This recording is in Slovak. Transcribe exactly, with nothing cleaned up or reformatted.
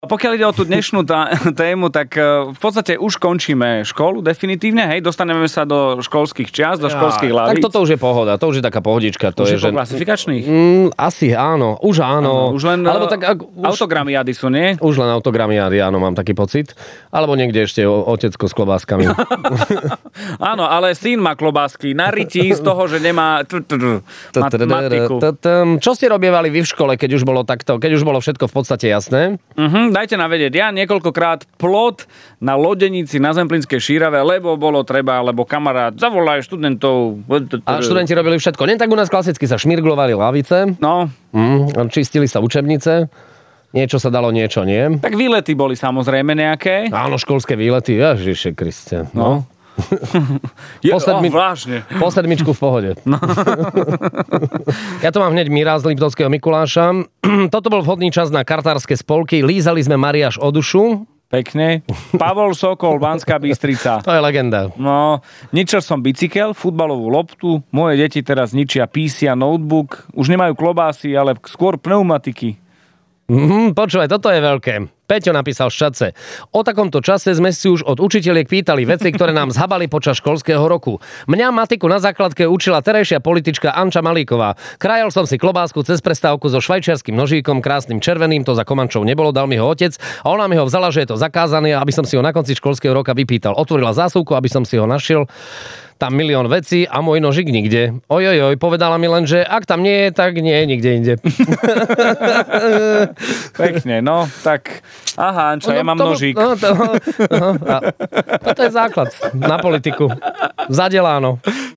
Pokiaľ ide o tú dnešnú tá, tému, tak v podstate už končíme školu definitívne, hej, dostaneme sa do školských čias, do ja, školských lavíc. Tak toto už je pohoda, to už je taká pohodička. To už je, je po že... klasifikačných? Mm, asi áno, už áno. áno už len Alebo tak, ak, už... autogramiády sú, nie? Už len autogramiády, áno, mám taký pocit. Alebo niekde ešte otecko s klobáskami. Áno, ale syn má klobásky na ryti z toho, že nemá matiku. Čo ste robievali vy v škole, keď už bolo takto, keď už bolo všetko v podstate jasné? Uh-huh, dajte nám vedieť. Ja niekoľkokrát plot na lodenici na Zemplínskej šírave, lebo bolo treba, lebo kamarát zavolaj študentov. A študenti robili všetko. Nie tak u nás klasicky sa šmirglovali lavice. No. Mm, čistili sa učebnice. Niečo sa dalo, niečo nie. Tak výlety boli samozrejme nejaké. Áno, školské výlety. Ježiše Kriste. No. Je, po, sedmi... oh, vážne. po sedmičku v pohode. No. Ja tu mám hneď Míra z Liptovského Mikuláša. Toto bol vhodný čas na kartárske spolky. Lízali sme Mariáš o dušu. Pekne. Pavol Sokol, Banská Bystrica. To je legenda. No, ničil som bicykel, futbalovú loptu. Moje deti teraz ničia pé cé a notebook. Už nemajú klobásy, ale skôr pneumatiky. Mm, počúvaj, toto je veľké. Peťo napísal v šatce. O takomto čase sme si už od učiteľiek pýtali veci, ktoré nám zhabali počas školského roku. Mňa matiku na základke učila terajšia politička Anča Malíková. Krajal som si klobásku cez prestávku so švajčiarskym nožíkom, krásnym červeným, to za Komančov nebolo, dal mi ho otec a ona mi ho vzala, že je to zakázané, aby som si ho na konci školského roka vypýtal. Otvorila zásuvku, aby som si ho našiel. Tam milión vecí a môj nožik nikde. Ojojoj, povedala mi len, že ak tam nie je, tak nie je nikde inde. Pekne, no, tak aha, Anča, no, ja mám to, nožík. No, to, no, toto je základ na politiku. Zadeláno.